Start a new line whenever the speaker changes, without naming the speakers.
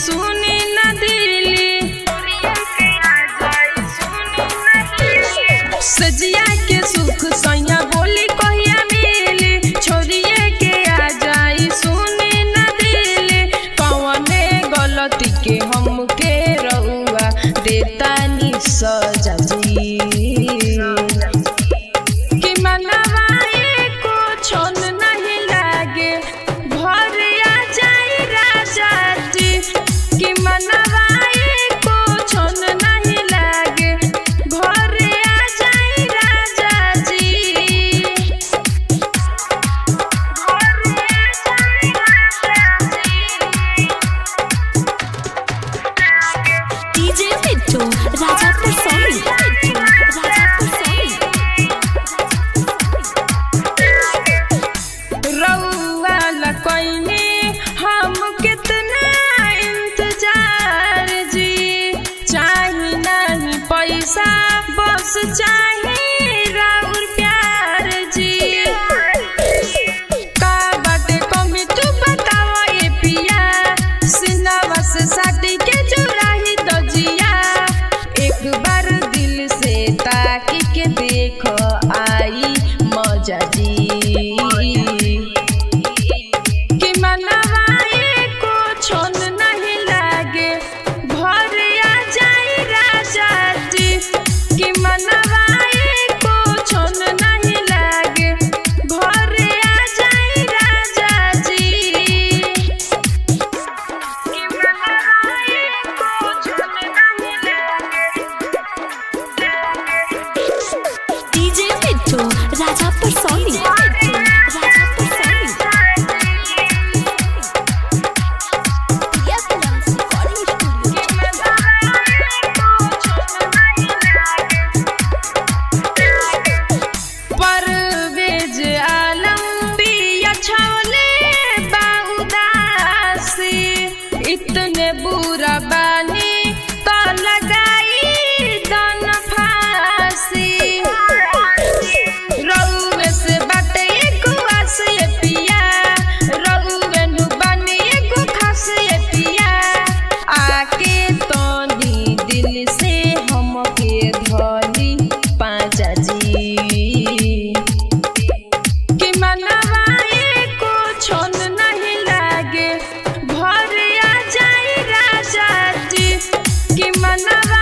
सुनी न दिली सजिया के सुख सैया बोली कहिया मिली छोरिए के आ जाई सुनी न दिली कौने गलती के हमके रउआ देता नि सजा जी कि मनवा एको छोन नहीं लागे घर आ जाई राजा जी कि मनवा एको छोन नहीं लागे घर आ जाई राजा जी घर आ जाई राजा जी
डीजे मिट्टू राजापुर सॉरी
रउआ लकैनी हम कितना इंतजार जी चाही नहीं पैसा बस चाही राउर प्यार जी का बाटे कमी तू बताओ ये पिया सिनवा से शादी के जुराही दजिया एक बार दिल से ताकी के देखो आई मजा जी कि मनवा एको छोन नहीं लागे घर आ जाई राजा जी कि मनवा एको छोन नहीं लागे घर आ जाई राजा जी कि मनवा एको छोन नहीं लागे
DJ Mittu Rajapur sorry Rajapur sorry
Parvez Alam पिया छौले बाउदासी इतने बुरा बानी तो लगाई दन फांसी रउवे से बाटे एगो आस ये पिया रउवे नु बानी एगो खास ये पिया आके तोनी दिल से हमके धली पाजा जी कि मनवा एको छोन नहीं लागे घर आ जाई राजा जी कि मनवा